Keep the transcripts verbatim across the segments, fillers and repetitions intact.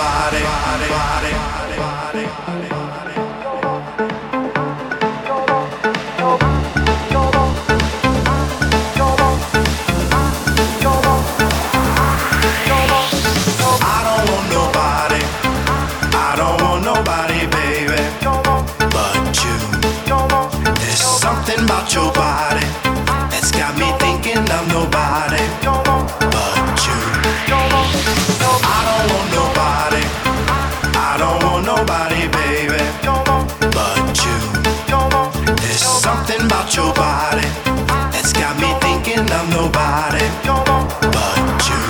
nobody. Body, body, body, body, body. I don't want nobody. I don't want nobody, baby, but you. There's something about your body that's got me thinking of nobody but you. I don't want nobody. I don't want nobody, baby, but you. There's something about your body that's got me thinking of nobody but you.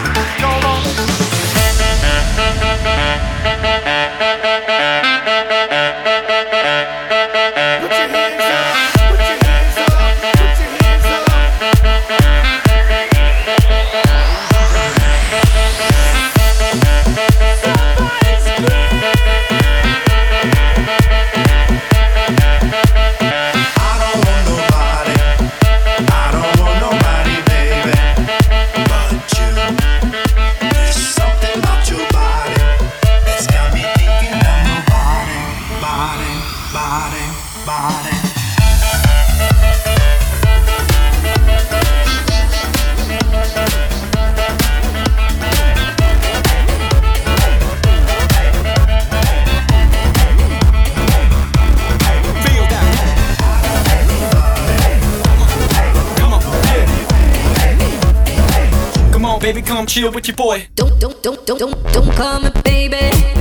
Baby, come chill with your boy. Don't, don't, don't, don't, don't, don't call me baby.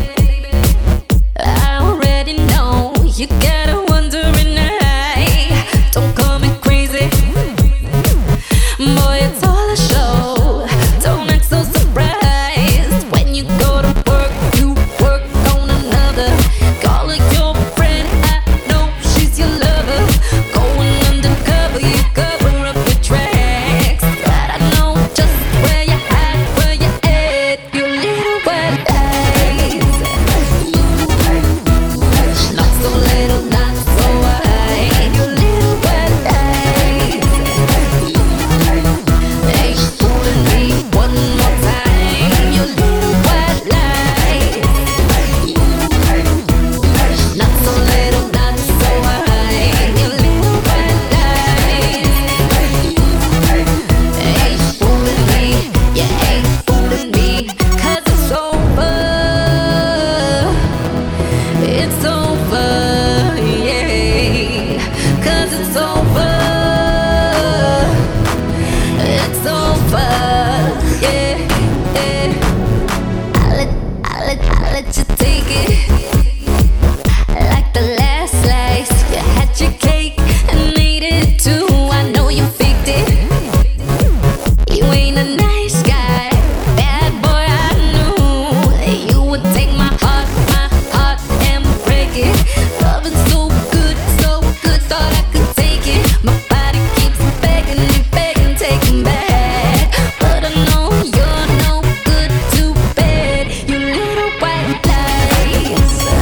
I already know you got a wandering eye. Don't call me crazy. Boy, it's all a show. Don't act so surprised. When you go to work, you work on another. Call her your friend, I know she's your lover. Going undercover, you cover up your tracks. But I know just where you not so little, not so wide. Your little wet eyes. Hey, fooling me one more time. Your little white lies. Not so little, not so wide. Your little white lies. Hey, fooling me, yeah, ain't fooling me. 'Cause it's over. It's over, yeah. 'Cause it's over. It's over, yeah, yeah. I'll let, I'll let, I'll let you take it. Like the last slice, you had your cake and ate it too. I know you faked it. You ain't a nice guy, bad boy. I knew you would take my heart, my heart, and break it. Loving so good, so good, thought I could take it. My body keeps begging me, begging, taking back. But I know you're no good, too bad. You little white lies.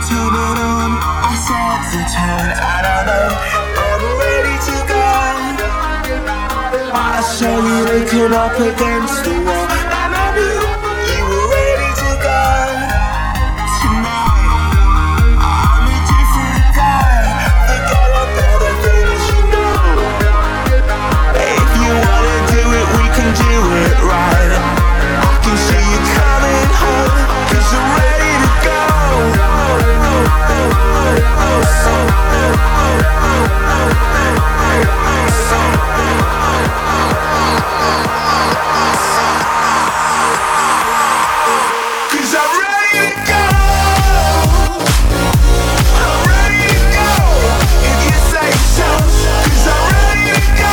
turn it on, I set the tone, I don't know, I'm ready to go. I saw you looking up against the wall, and I knew you were ready to go. Tonight, I'm a different guy, forget about the things you know. If you wanna do it, we can do it right. I can see you coming home, cause I'm ready to go. Cause I'm ready to go. I'm ready to go. If you say so. Cause I'm ready to go.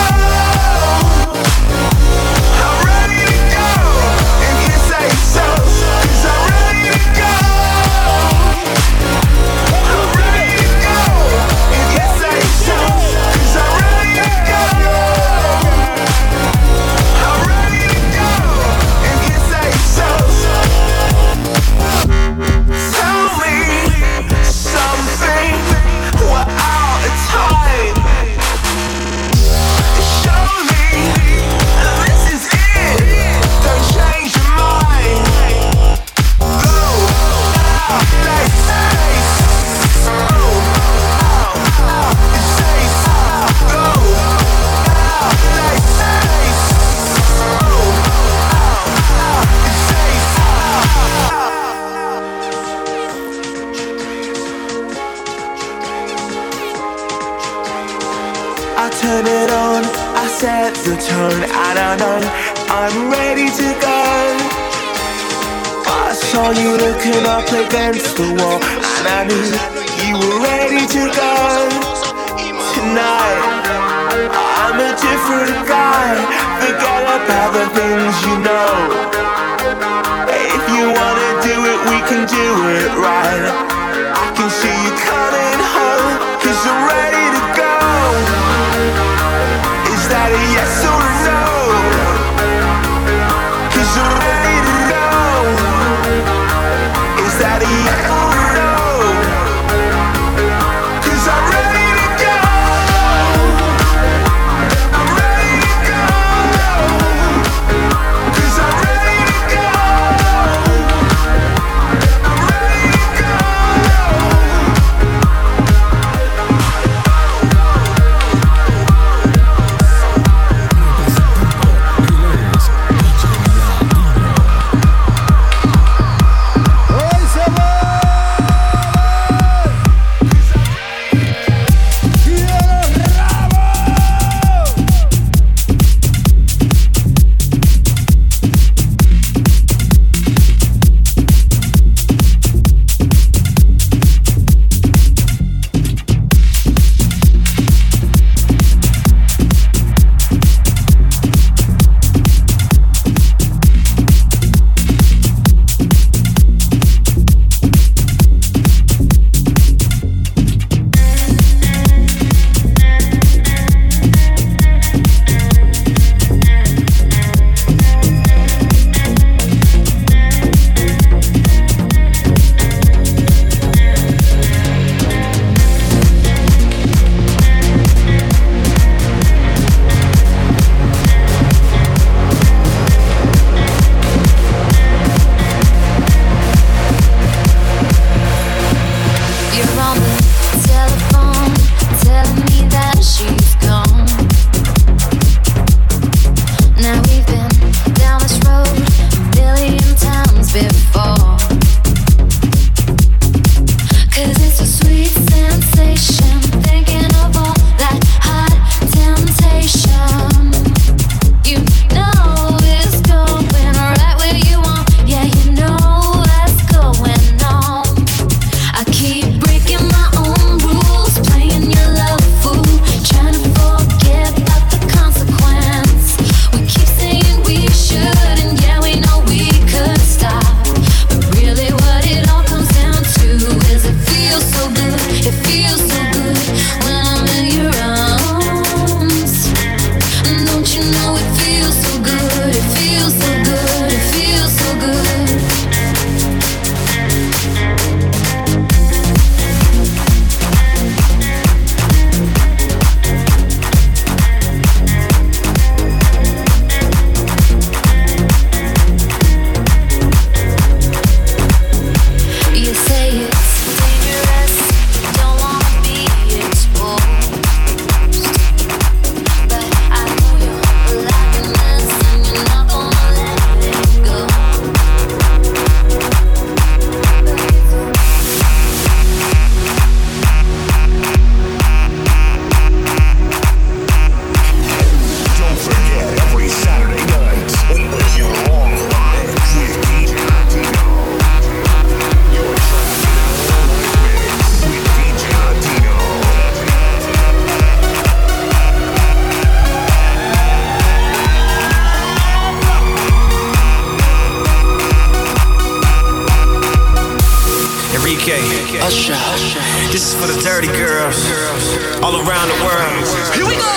I'm ready to go. If you say so. Cause I'm ready to go. I'm ready to go. If you say so. Cause I'm ready to go. I'm ready to go. If you say so. Tell me something, we're out of time. Show me this is it, don't change your mind. Go out, they say, oh, out, it says, go out, they say, oh, out, it says, I turn it on, I set the tone, and I know I'm ready to go. I saw you looking up against the wall, and I knew you were ready to go. Tonight, I'm a different guy, forget about the things you know. If you wanna do it, we can do it right. I can see you coming home, cause I'm ready to go. Is that a yes or a no? Cause I'm ready to know. Is that a yes or a no? Cause I'm ready to go. I'm ready to go. Cause I'm ready to go. I'm ready to go. Enrique. Usher. This is for the dirty girls all around the world. Here we go.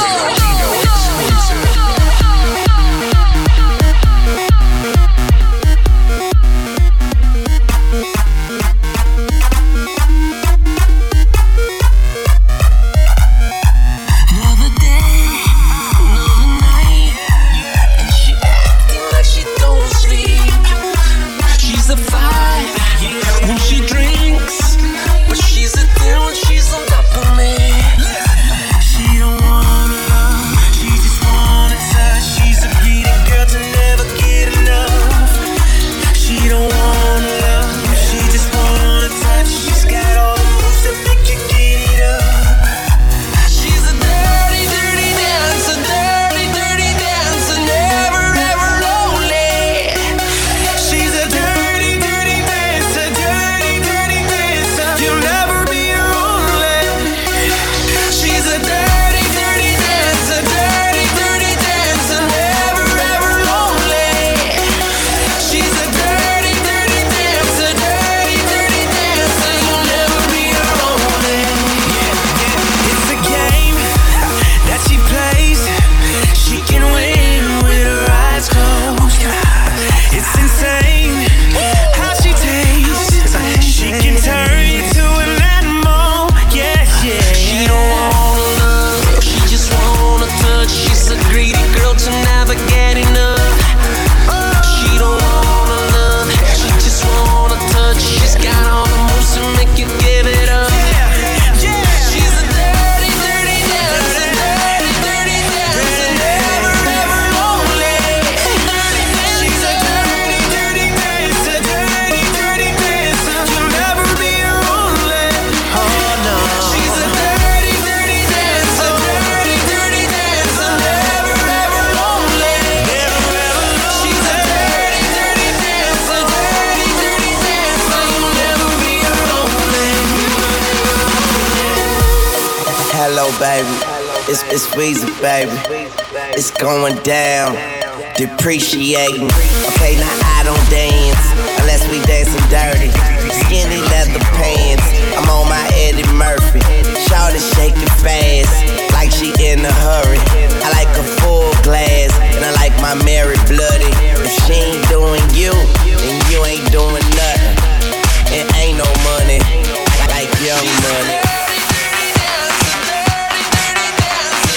Baby, it's, it's Weezy, baby. It's going down, depreciating. Okay, now I don't dance unless we dancing dirty. Skinny leather pants, I'm on my Eddie Murphy. Shawty shaking fast, like she in a hurry. I like a full glass, and I like my Mary bloody. If she ain't doing you, then you ain't doing nothing. It ain't no money, like Young Money.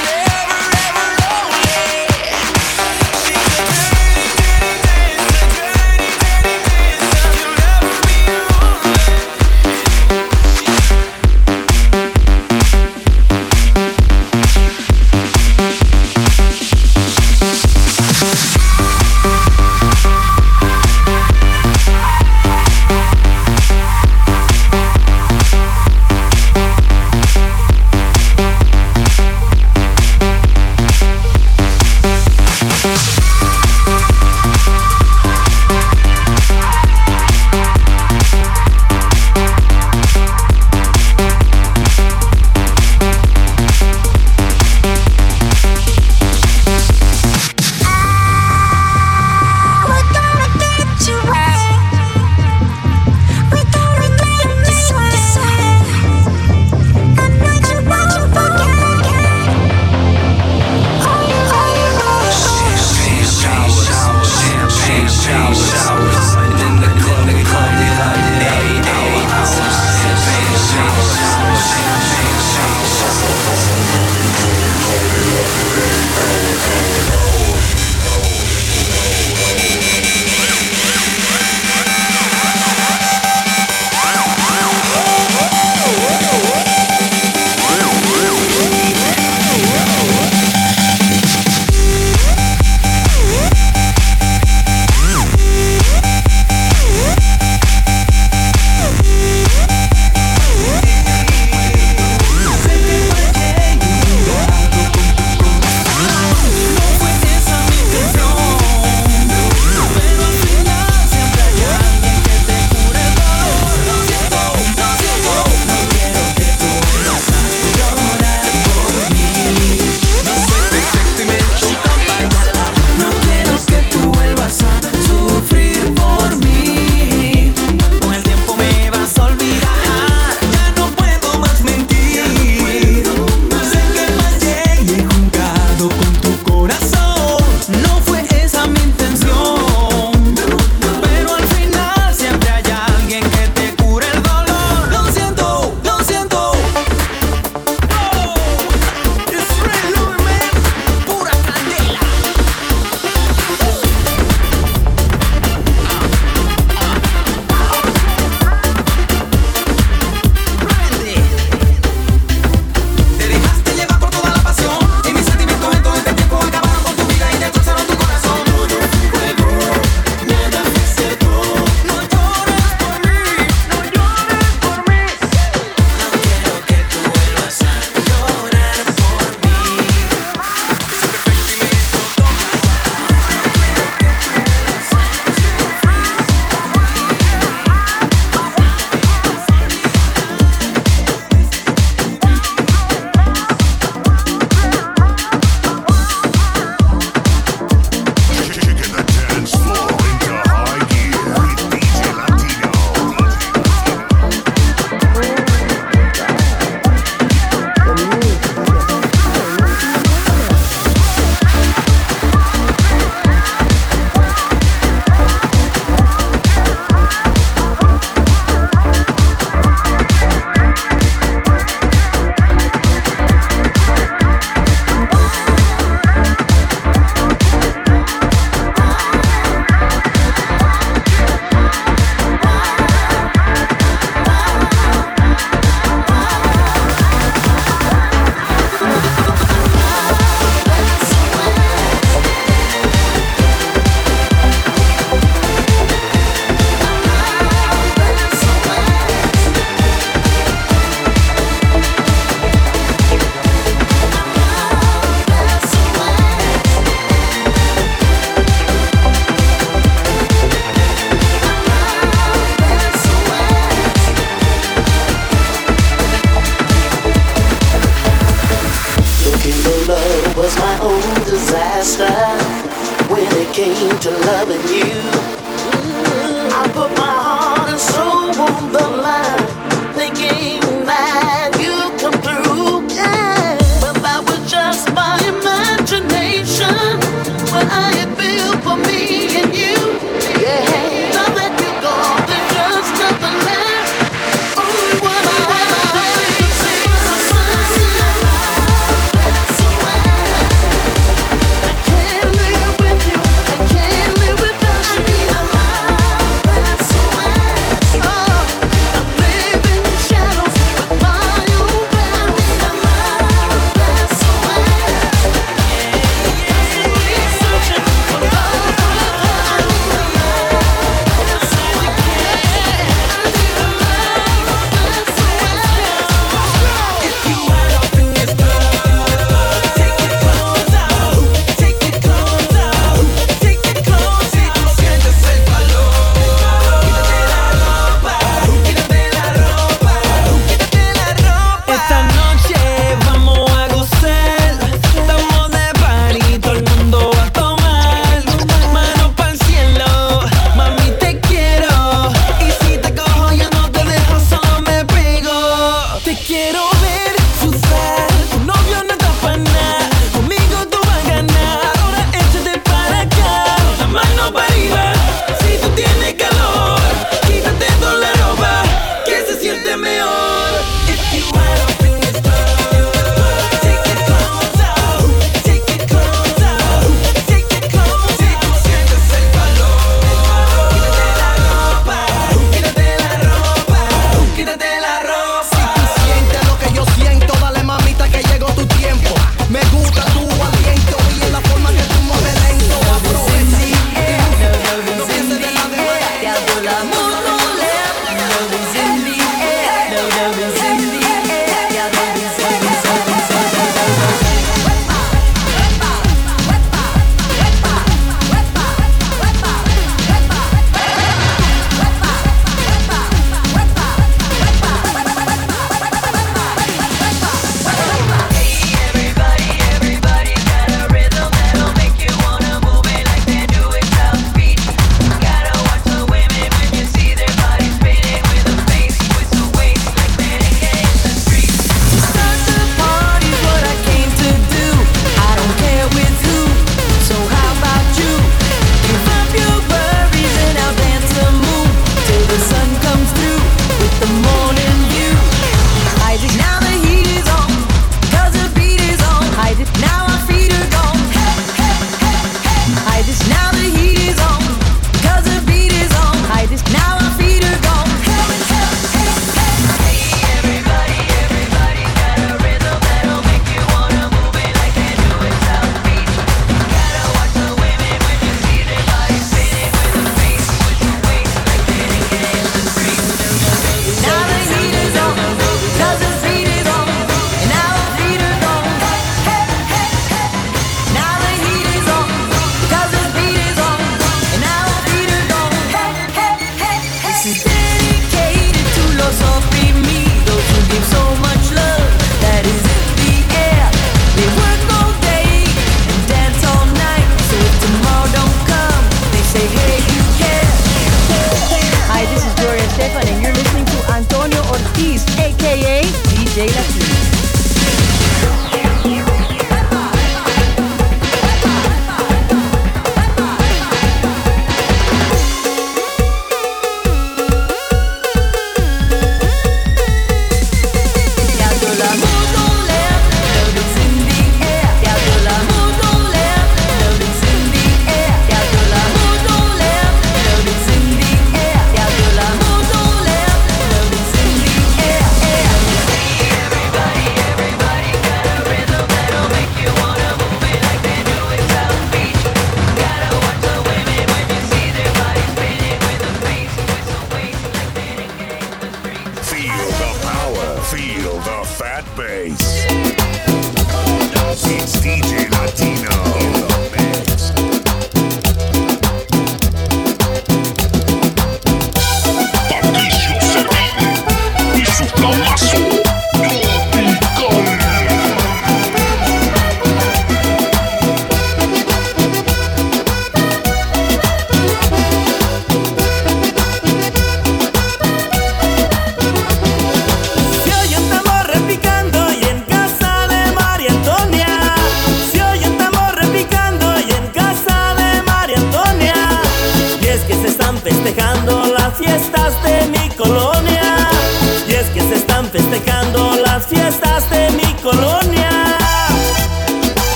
She's a dirty, dirty dancer,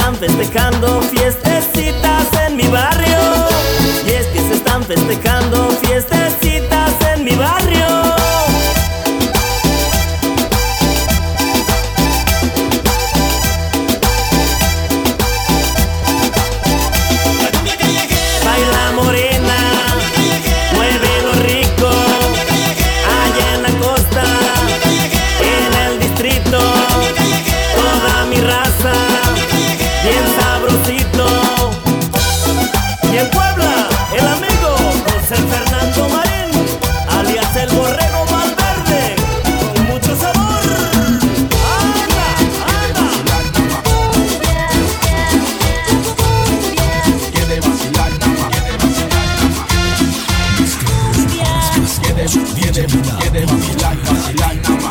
están festejando fiestecitas en mi barrio. Y es que se están festejando fiestecitas en mi barrio. Baila morena, mueve lo rico, allá en la costa, en el distrito, toda mi raza, bien sabrosito. Y en Puebla, el amigo José Fernando Marín, alias el Borrego Valverde, con mucho sabor. ¡Anda, anda! Quiere vacilar nada más, quiere vacilar nada más. Quiere, quiere, quiere vacilar, vacilar nada más.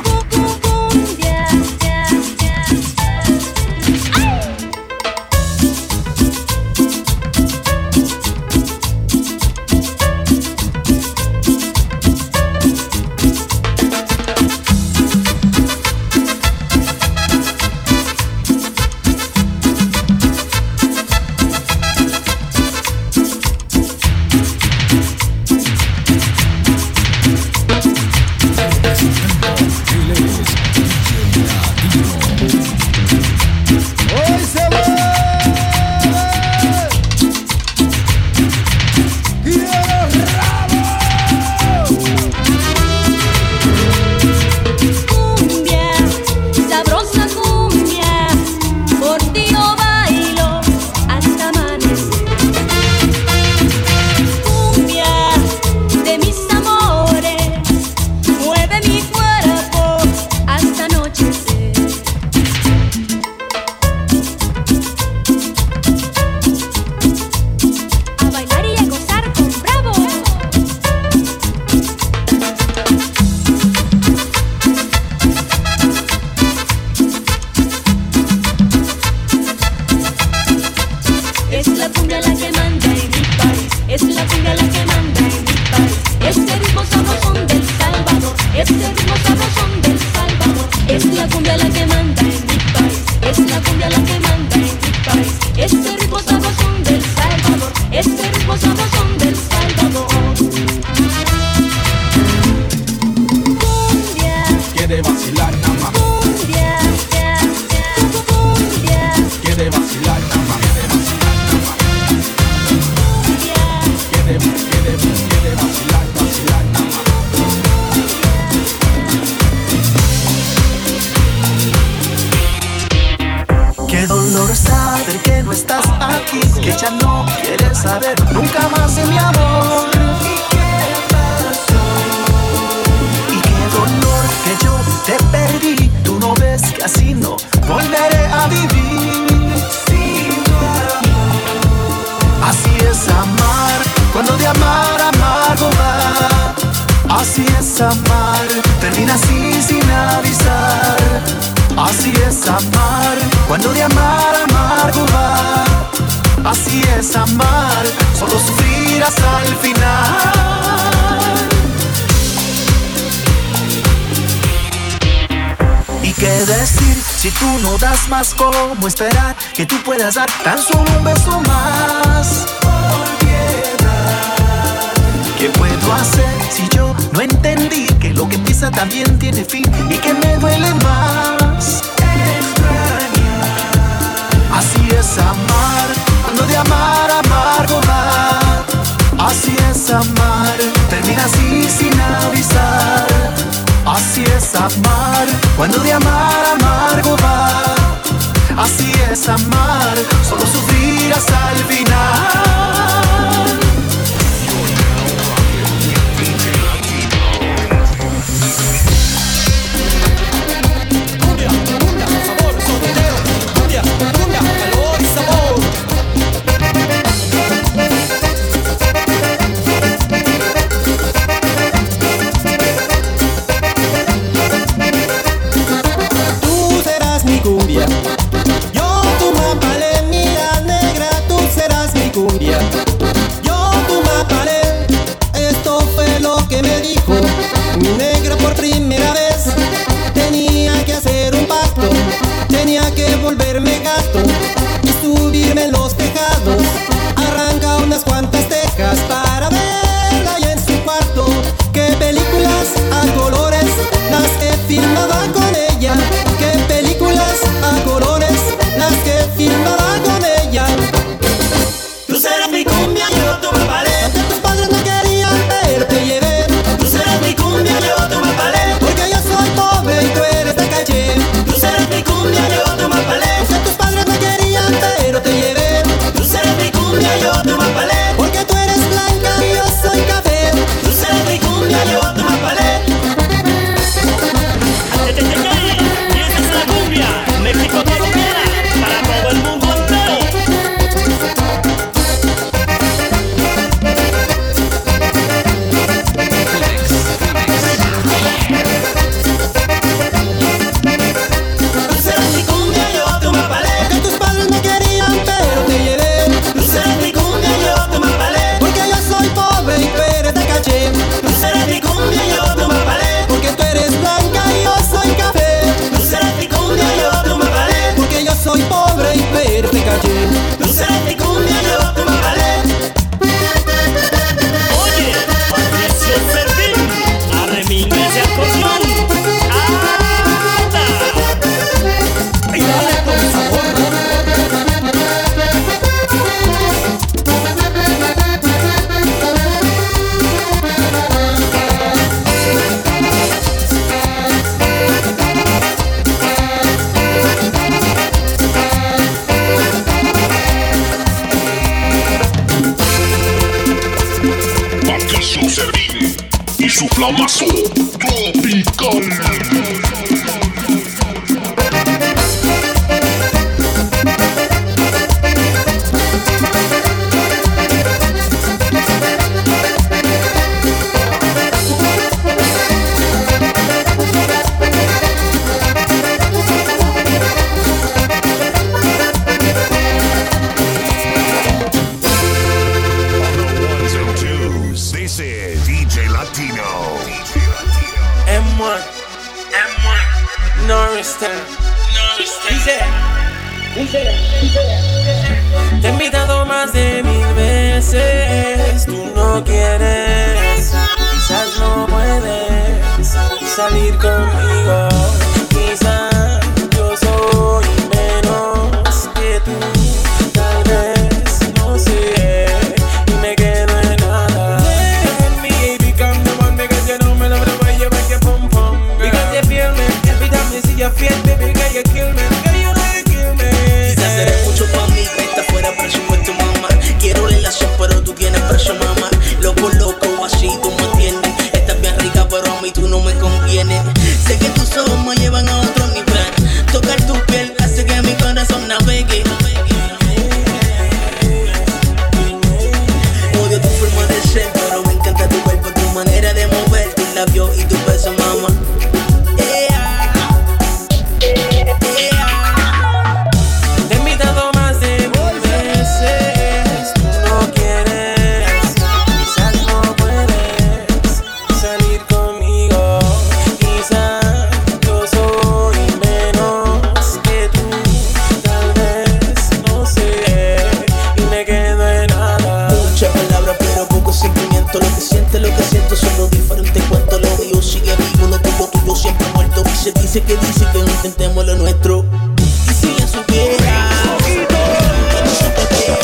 Más cómo esperar que tú puedas dar tan solo un beso más. Por piedad, ¿qué puedo hacer si yo no entendí que lo que empieza también tiene fin y que me duele más? Extrañar, así es amar, cuando de amar amargo va. Así es amar, termina así sin avisar. Así es amar, cuando de amar amargo va. Así es amar, solo sufrir hasta el final. Cumbia, cumbia, sabor, sonidero. Cumbia, cumbia, calor y sabor. Tú serás mi cumbia. Yo tu mapale, mira negra, tú serás mi cumbia. Yo tu mapale, esto fue lo que me dijo mi negra por primera vez. Tenía que hacer un pacto, tenía que volverme gato y subirme en los tejados. Arranca unas cuantas tejas para verla ahí en su cuarto. Qué películas a colores las que filmaba con ella. Qué películas a colores las que filmaba con ella. Tú serás mi cumbia, yo tu papalé. Aunque tus padres no querían ver, te llevé. Tú serás mi cumbia, yo tu papalé. Porque yo soy pobre y tú eres de calle. Tú serás mi cumbia, yo tu papalé. Aunque tus padres no querían ver, te llevé. Tú serás mi cumbia, yo tu papalé. Porque tú eres blanca y yo soy café. Tú serás mi cumbia, yo tu papalé. Y esa es la cumbia, México te lo quiera, para todo el mundo entero. Tú serás mi cumbia, yo tu papalé. Que tus padres no querían pero te llevé. Tú serás mi cumbia, yo tu papalé. Porque yo soy pobre y tú eres de calle. Tú serás mi cumbia, yo tu papalé. Porque tú eres blanca y yo soy café. Tú serás mi cumbia, yo tu papalé. Porque yo soy pobre y tú eres de calle. Tú serás mi cumbia, yo tu papalé. Oye, Patricio Servín, arremingue ese acordeón. ¡Anda! Y dale con sabor. Patricio Servín y su flamazo tropical. Ones and twos. This is D J Latino. M uno, M uno, Norristown, Norristown. Te he invitado más de mil veces, tú no quieres, quizás no puedes salir conmigo, quizás yo soy menos que tú, tal vez, no sé, y me quedo en nada. Let me become the one because you know me love the way you make your pum pum, girl. Because you feel me, every time you see your face, baby girl you kill me, girl you know you kill me. Quizás eres mucho pa' mí, está fuera presupuesto, mamá. Quiero relación, pero tú tienes precio, mamá. Loco, loco, así tú me entiendes. Estás bien rica, pero a mí tú no me conviene. Sé que tus ojos me llevan a otro nivel. Tocar tu piel hace que mi corazón navegue. Odio tu forma de ser, pero me encanta tu cuerpo, tu manera de mover tus labios y tu beso, mamá. Te he invitado más de mil veces, tú no quieres, quizás no puedes salir conmigo, quizás yo soy menos que tú, tal vez, no sé, y me quedo en nada. Muchas palabras pero poco sentimiento. Lo que siente, lo que siento son los diferentes cuentos. Lo mío sigue vivo, lo tuyo, tuyo siempre muerto. Se dice que dice que no intentemos lo nuestro. Y si ella supiera que no se te quiera.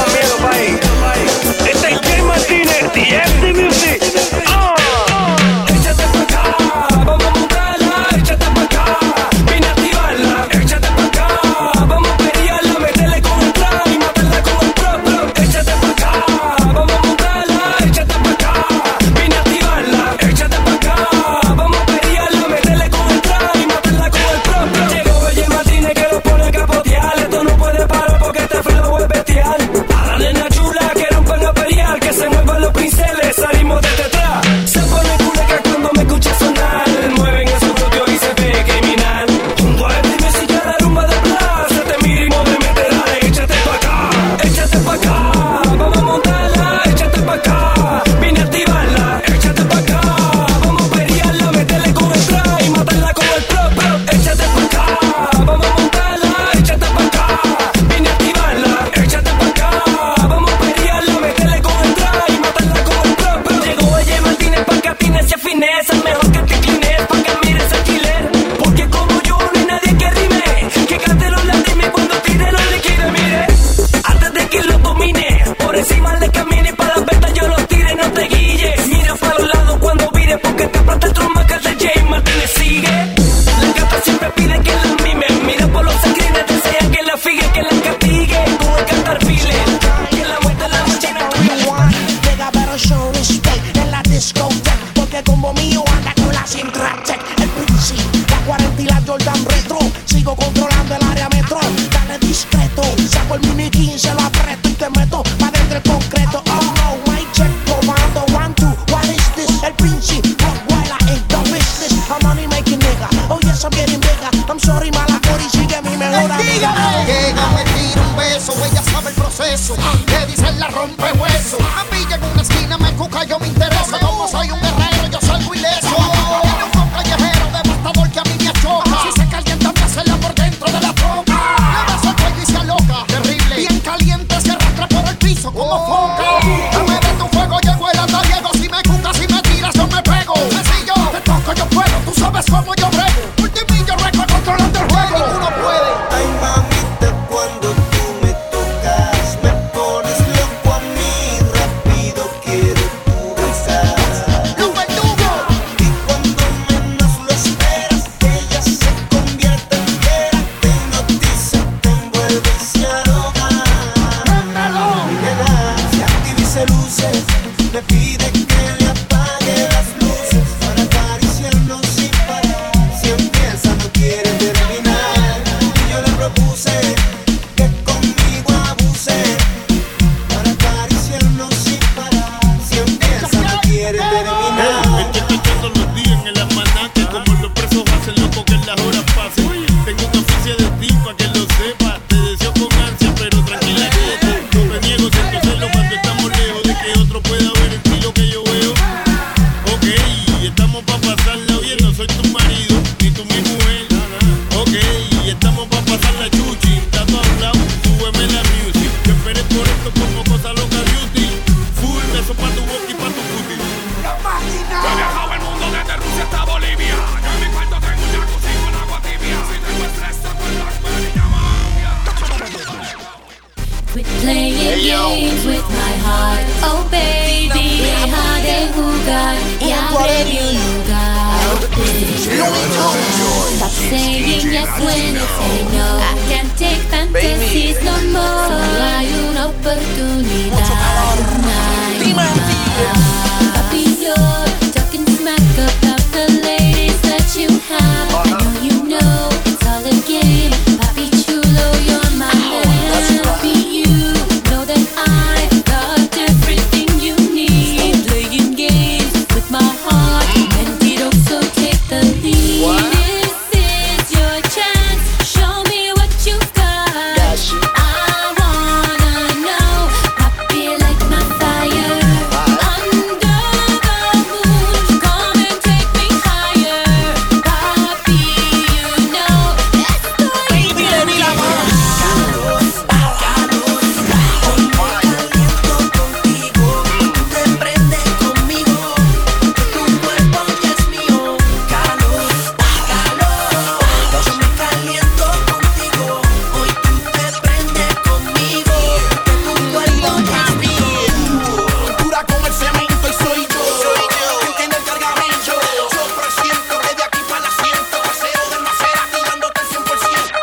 Este es Jay Martínez, D M D Music. Échate pa' acá, vamos a montarla, échate pa' acá, vine a activarla, échate pa' acá, vamos a pelearla, meterle con el trap y matarla con el pro, pro. Échate pa' acá, vamos a montarla, échate pa' acá, vine a activarla, échate pa' acá, vamos a pelearla, meterle con el trap y matarla con el pro, pro. Llegó Saco el mini jean, se lo aprieto y te meto pa' dentro el concreto. Oh no, my check, probando, one, two, what is this? El Vinci, Rottweiler ain't the business. I'm money making nigga, oh yes, I'm getting bigger. I'm sorry, mala y sigue mi mejor amiga. Llega, me tira un beso, ella sabe el proceso. Le dicen la rompe hueso. A mí llega en una esquina, me cuca, yo me intereso. Como soy un guerrero, yo salgo ileso. Tiene un flow callejero, devastador que a mí me achoca. Si se calienta, me hacerla por dentro de la troca. Le beso el cuello y se aloca, terrible. Bien caliente, se arrastra por el piso como foca. Dame de tu fuego, llego el andariego. Si me cuca, si me tiras, yo me pego. Sencillo, te toco, yo puedo, tú sabes cómo yo brego. Multimillo récord controlando el juego. Ninguno puede. Ay, mamita, cuando tú me tocas, me pones loco a mí, rápido quiero tu besar. ¡Lo verdugo! Y cuando menos lo esperas, ella se convierte en fiera, te hipnotiza, te envuelve y se arroga. Mi nena se activa y se luce, me pide que le apague las luces para acariciarnos sin parar. Si empieza no quiere terminar, y yo le propuse que conmigo abuse para acariciarnos sin parar. Si empieza no quiere terminar. Estoy todos los días en el almanaque, como los presos hacen loco que las horas pasen. Tengo una oficia de ti pa' que lo sepas. Te deseo con ansia, pero tranquila que no me niego, siento celo cuando estamos lejos de que otro pueda ver en ti lo que yo veo. Ok, estamos pa' pasarla bien, no soy tu marido, ni tú mi mujer. Ok, estamos pa' pasarla chuchi, está todo hablado, súbeme la music. Que esperes por esto como cosa loca beauty. Full beso pa' tu boca y pa' tu booty. La máquina. Yo he viajado el mundo desde Rusia hasta Bolivia. Yo en mi cuarto tengo un jacuzzi con agua tibia. Si tengo estrés, saco el Blackberry y llama a Quit playing games with my heart. Oh baby, deja de jugar y abre mi lugar. Stop saying yes when you say no. I can't take fantasies no more. Solo hay una oportunidad. Papi, you're talking smack about the ladies that you have. I know you know it's all a game. Papi chulo, you're my man. Papi, you know that I got everything you need. Stop playing games with my heart. Mentiroso, take the lead. This is your chance. Show me what you got. I wanna know. Papi, like my fire. Under the moon, come and take me higher. Papi, you know estoy Baby, le di la mano. Te prendes conmigo, tu cuerpo ya es mío. Calor, calor, yo me caliento contigo. Hoy tú te prendes conmigo, tu cuerpo ya es mío. Dura como el cemento y soy yo. Quien tiene el cargamento. Yo presiento que de aquí para el asiento. Paseo del Maserati dándote el cien por ciento.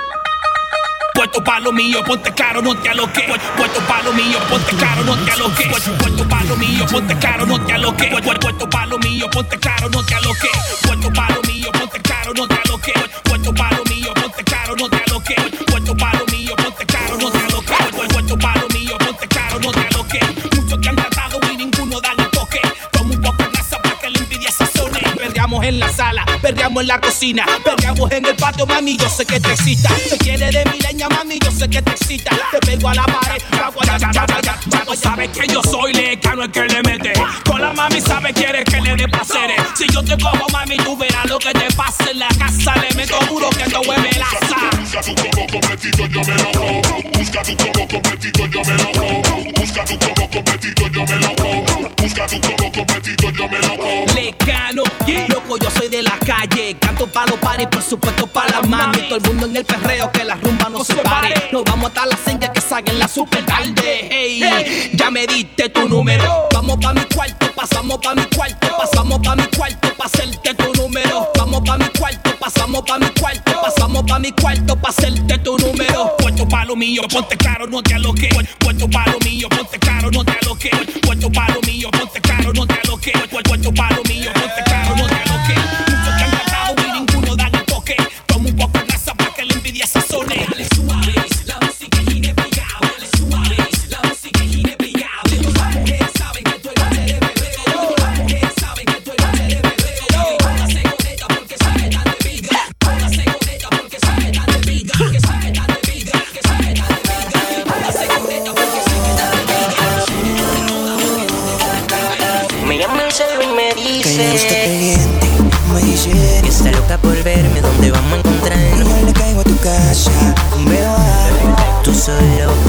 Puesto pa' lo mío, ponte claro, no te aloques. Puesto pa' lo mío, ponte claro, no te aloques. Puesto pa' lo mío, ponte claro, no te aloques. Puesto pa' lo mío, ponte claro, no te aloques. Puesto pa' lo mío, ponte claro, no te aloques. Puesto pa' lo mío, ponte claro, no te aloques. Puesto pa' lo mío, ponte claro, no te aloques. Puesto pa' lo mío, ponte claro, no te aloques. Muchos te han tratado y ninguno da el toque. Toma un poco de grasa pa' que la envidia se sazone. Perreamos en la sala, perreamos en la cocina, perreamos en el patio, mami, yo sé que te excita. Te quiere de mi leña, mami, yo sé que te excita. Te pego a la pared, hago ya, ya, ya, ya, ya. Ya tú sabes que yo soy lecano el que le mete. Con la mami sabe quiere que le dé placeres. Si yo te cojo, mami, tú verás lo que te pasa en la casa. Le meto duro que no huele melaza. Busca tu combo completito, yo me lo robo. Busca tu combo completito, yo me lo robo. Busca tu combo completito, yo me lo robo. Busca tu combo completito, yo me lo robo. Lecano, yeah. Loco, yo soy de la calle. Canto pa' los paris, por supuesto pa' la mami. Todo el mundo en el perreo, que la rumba no se pare. Nos vamos hasta las seis que salgan la super tarde. Hey, hey, ya me diste tu número. Vamos pa' mi cuarto, pasamos pa' mi cuarto. Pasamos pa' mi cuarto, pa' hacerte tu número. Vamos pa' mi cuarto, pasamos pa' mi cuarto. Pasamos pa' mi cuarto, pa' hacerte tu número. Puesto pa' lo mío, ponte claro, no te aloques. Puesto pa' lo mío, ponte claro, no te aloques. Puesto pa' lo mío, ponte claro, no te aloques. Puesto pa' lo mío, ponte claro, no te aloques. Muchos te han tratado y ninguno da el toque. Toma un poco de grasa pa' que la envidia se sazone. Dale suave, la música es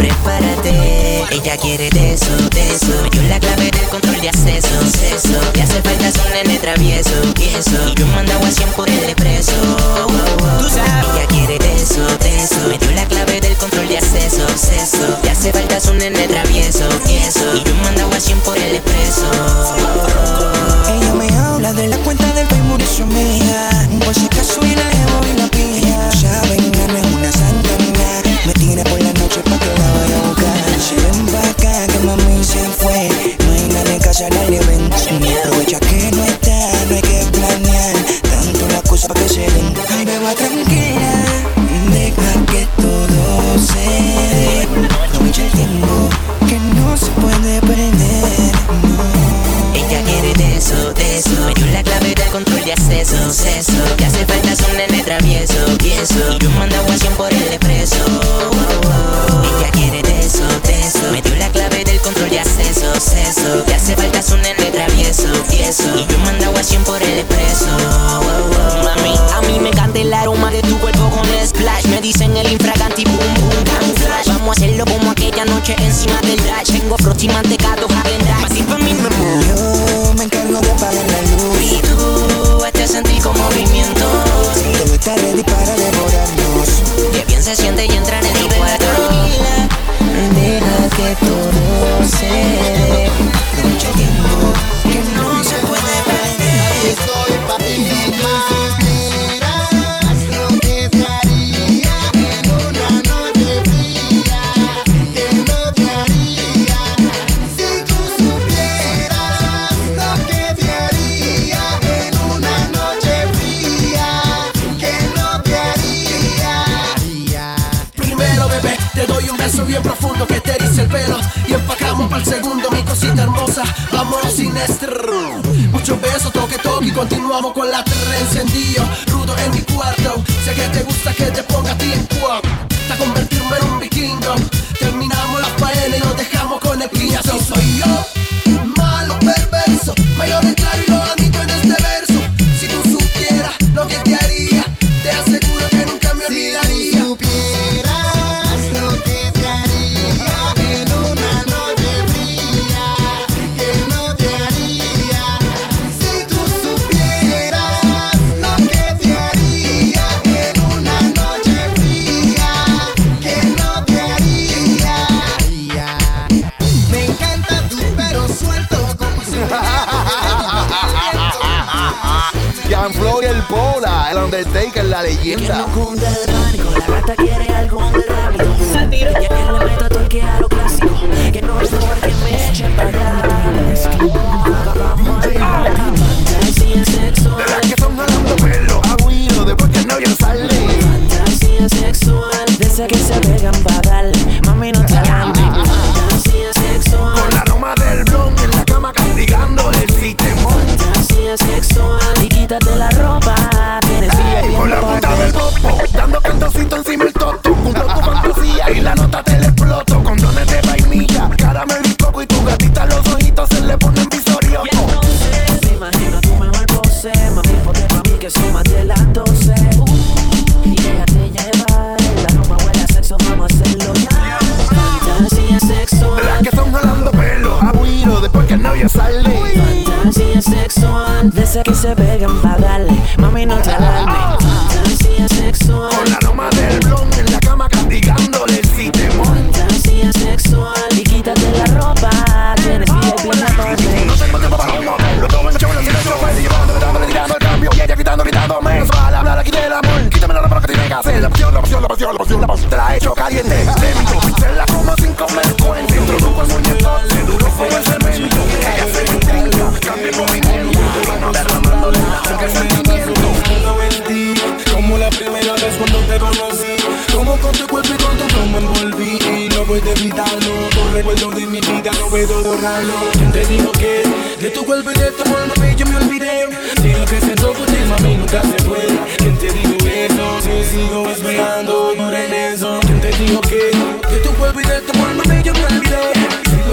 prepárate. Ella quiere de eso, de eso. Me dio la clave del control de acceso, acceso. Le hace falta su nene travieso, eso. Y yo mando agua cien por el expreso. Oh, oh. Tú sabes. Ella quiere de eso, de eso. Me dio la clave del control de acceso, acceso. Le hace falta su nene travieso, eso. Y yo mando agua cien por el expreso. Oh, oh. Ella me habla de la cuenta del Facebook de su amiga. Por si acaso y la llevo y la pilla. Saben, no es una santana. Me tiene por la noche pa' que la vaya a buscar. Si ven pa' acá que mami se fue, no hay nada en casa, dale ven. Aprovecha que no está, no hay que planear tanto la cosa pa' que se den. Ay, beba tranquila, deja que todo se dé. Aprovecha el tiempo que no se puede perder, no. Ella quiere de eso, de eso. Me dio la clave del control de acceso, acceso. Le hace falta su nene travieso, eso. Y yo mando agua cien por el expreso. Oh, oh. Ella quiere de eso, de eso. Me dio la clave del control de acceso, acceso. Le hace falta su nene travieso, eso. Y yo mando agua cien por el expreso. Oh, oh. Mami, a mí me encanta el aroma de tu cuerpo con splash. Me dicen el infragante y boom boom camuflaje. Vamos a hacerlo como aquella noche encima del dash. Tengo frosty mantecado, Häagen-Dazs. Así pa' mí me mueve. Yo me encargo de apagar la luz y tú te sentí con movimientos. Todo está ready para devorarnos. Que bien se siente y entra en el cuarto. Deja que todo se dé. Aprovecha el tiempo que no se puede perder. Estoy pa' ti, verás lo que te haría en una noche fría, que no te haría si tú supieras lo que te haría en una noche fría, que no te haría. Primero, bebé, te doy un beso bien profundo que te erice el pelo. Y empacamos para el segundo, mi cosita hermosa. Vámonos sin estrés. Muchos besos, toque, toque y continuamos con la terra encendido. Rudo en mi cuarto. Sé que te gusta que te ponga a ti en cuarto. Hasta convertirme en un vikingo. Terminamos la faena y nos dejamos con el piña. Así soy yo, malo, perverso. Mayor en claro y lo admito en este verso. Si tú supieras lo que te haría, te aseguro que nunca me olvidaría. Si tú supieras lo que te haría en una noche fría, que no te haría. Si tú supieras lo que te haría en una noche fría, que no te haría. Me encanta tu pelo suelto como si Jan Flow y el Pola, el Undertaker, la leyenda. No cunde de pánico, la rata quiere algo de rápido. Ella que le meto a torquear lo clásico. Que no es mejor que me eche para allá. Fantasía sexual. De las que son jalando pelo, agüino, después que no ya sale. Fantasía sexual. De esa que se pegan para darle. Mami, no te alarmes. Fantasía sexual. Con la aroma del blon en la cama castigando el sistema. Fantasía sexual. Y quítate la ropa. Tienes hey, con la punta del popo, dando cantocito encima el toto. Cumplo tu fantasía y la nota te la exploto. Con dones de vainilla, caramelo y coco. Y tu gatita los ojitos se le ponen visorioso. Y entonces, me imagino tu mejor pose. Mami, ponte pa' mí que son más de las doce. Uh, y déjate llevar. La ropa huele a sexo, vamos a hacerlo ya. Fantasía sexual. De las que son jalando pelo, agüino, después que el novio sale. Fantasía sexual. De esa que se pegan pa' darle. Mami, no te alarmes. Fantasía sexual. Con la aroma del blon en la cama castigándole el sistema. Fantasía sexual. Y quítate la ropa. Tienes V I P en la noche. No tengo tiempo para un modelo. Todo en chulo, sin el chofer. Llevando, gritándole, tirando el cambio. Y ella gritando, gritándome. No se va a hablar aquí del amor. Quítame la ropa que tiene que hacer. La pasión, la pasión, la pasión, la pasión, la pasión. Te la he hecho caliente. Lento, pincela como sin comer cuento. Introdujo el muñecote, duro como el cemento. Ella se me trinca, cambia el movimiento. Derramándole el sentimiento. Como la primera vez cuando te conocí, como con tu cuerpo y con tu flow me envolví. Y no puedo evitarlo, por recuerdo de mi vida no puedo borrarlo. ¿Quién te dijo que de tu cuerpo y de tu mano yo me olvidé? Si lo que siento por ti, mami, nunca se fue. ¿Quién te dijo eso? Si sigo esperando por en eso. ¿Quién te dijo que de tu cuerpo y de tu mano yo me olvidé? Si lo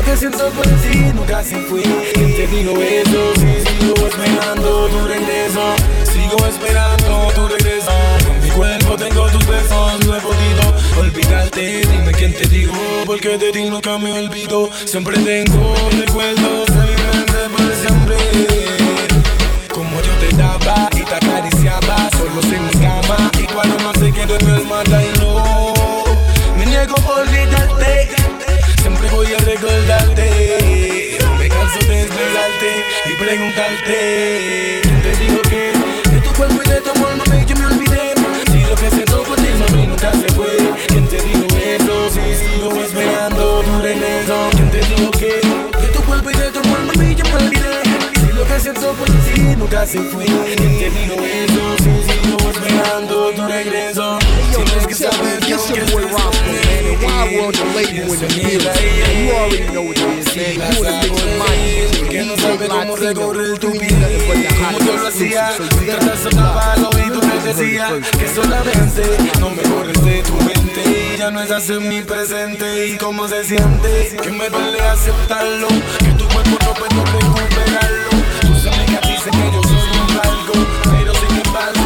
que siento por ti nunca se fue. ¿Quién te dijo eso? Si sigo esperando tu regreso. Sigo esperando tu regreso. Con mi cuerpo tengo tus besos. No he podido olvidarte. Dime quién te dijo, porque de ti nunca me olvido. Siempre tengo recuerdos de mi mente por siempre. Como yo te daba y te acariciaba, solos en mi cama. Y cuando no sé qué de mi alma y no me niego a olvidarte. Siempre voy a recordarte. No me canso de esperarte y preguntarte. ¿Quién te dijo que de tu cuerpo y de tu amor no me, yo me olvidé? Si lo que siento por ti mami nunca se fue. ¿Quién te dijo eso? Si sigo esperando tu regreso. ¿Quién te dijo que de tu cuerpo y de tu amor mami yo me olvidé? Si lo que siento por ti nunca se fue. ¿Quién te dijo eso? Si sigo esperando tu regreso. Tienes que saber que es que boy Roscoe, man. The Wild World, the label in the building. You already know what it is, man. You in the mix with Mike. Que no sabe cómo recorrer tu vida. Como yo lo hacía, mientras sonaba al oído te decía que solamente no me borres de tu mente. Ya no estás en mi presente. Y cómo se siente, que me duele aceptarlo, que tu cuerpo no puedo recuperarlo. Tus amigas dicen que yo soy un largo, pero sin embargo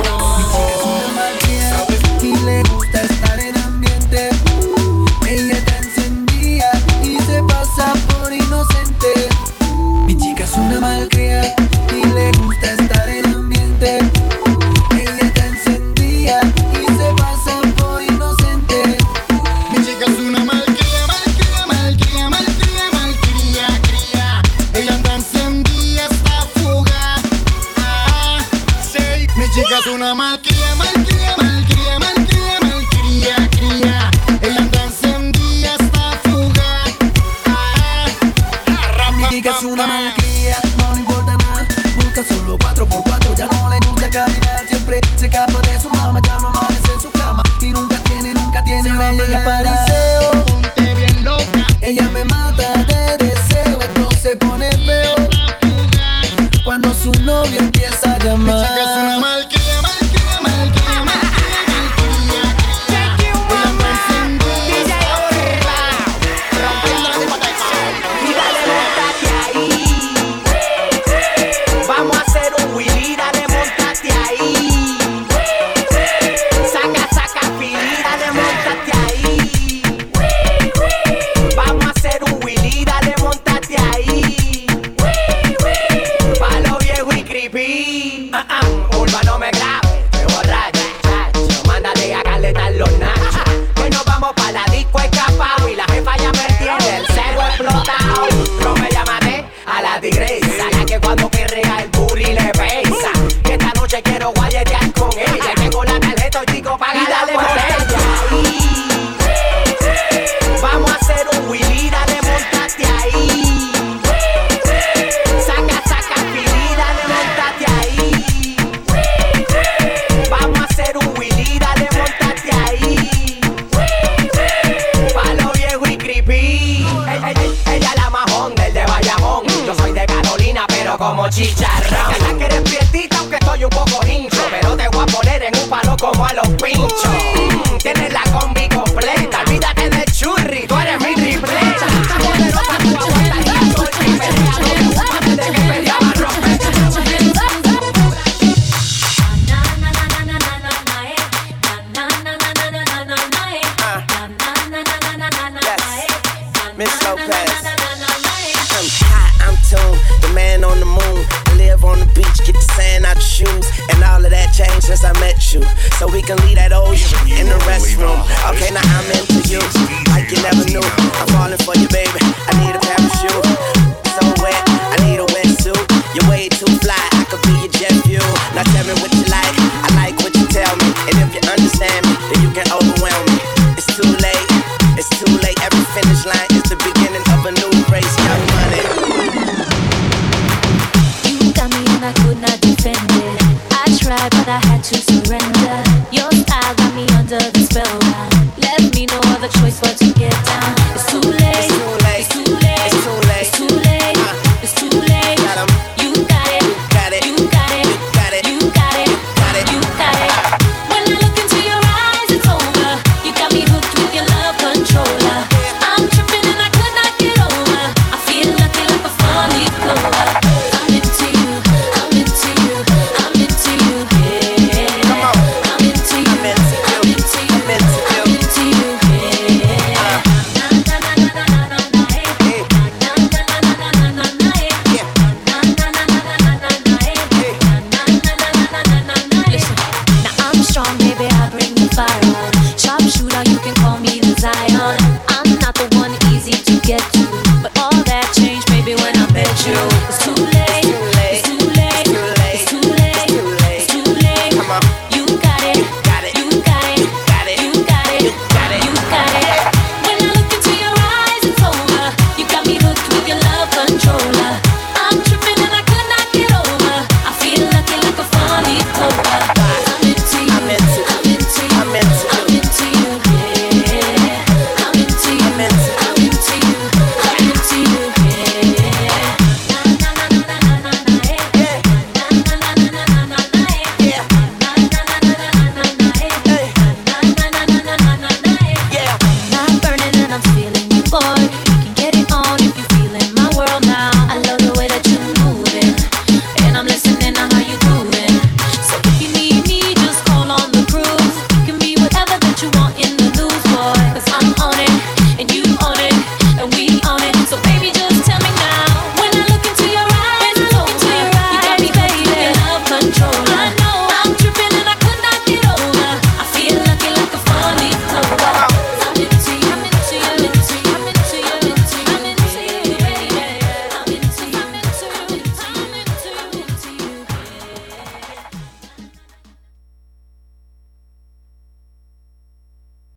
y le gusta estar en ambiente. Ella te encendía y se pasa por inocente. Mi chica es una malcria y le gusta estar en ambiente. Ella te encendía y se pasa por inocente. Mi chica es una malcria, malcria, malcria, malcria, malcria, cría. Ella te encendía esta fuga. Ah, sí. Mi chica es una malcria, malcria, malcria, malcria, malcria, cría. Ella te encendía esta fuga. Ah, mi chica es una malcria, no le importa nada. Busca solo cuatro por cuatro, ya no le gusta caminar. Siempre se escapa de su mamá, ya no amanece en su cama. Y nunca tiene, nunca tiene donde pariseo. Ponte bien loca. Ella me mata de deseo, esto se pone peor cuando su novio empieza a llamar. Mi chica es una malcria, malcria, malcria, malcria, malcria, cría. Ella te encendía esta fuga. Rompiendo la discoteca. Y dale, montate ahí. Vamos a hacer un Willy, dale, montate ahí. Saca, saca, Fili, dale, montate ahí. Vamos a hacer un Willy, dale, montate ahí. Pa' lo viejo y creepy. Ah, ah, Urba, no me grabes, me borracho, chacho. Mándale a calentar los nachos. Que nos vamos pa' la disco escapado. Y la jefa ya me tiene el cero explotado. No me llamaré a la tigresa, la que cuando perrea el booty le pesa. Que esta noche quiero guayetear con ella. Tengo la tarjeta y chico paga la botella. Vamos a hacer un Willy, dale, montate ahí. Saca, saca, Fili, dale, montate ahí. Vamos a hacer un Willy, dale, montate ahí. Pa' lo viejo y creepy. Ella, ella, ella la majón del de Bayamón. Yo soy de Carolina, pero como chicharrón. Ya que eres prietita, aunque estoy un poco hincho. Pero te voy a poner en un palo como a los pinchos. Mm, tienes la combi completa. Olvídate de churri, tú eres mi tripleta. Poderosa tu abuela, y yo soy mi peleador. Antes de que peleaba romper. Miss Lopez. I'm hot, I'm tuned, the man on the moon. Live on the beach, get the sand out your shoes. And all of that changed since I met you. So we can leave that old shit in the restroom. Okay, now I'm into you, like you never knew. I'm falling for you, baby, I need a parachute. So wet, I need a wetsuit. You're way too fly, I could be your jet fuel. Now tell me what you like, I like what you tell me. And if you understand me, then you can overwhelm me. It's too late, it's too late, every finish line is the beginning.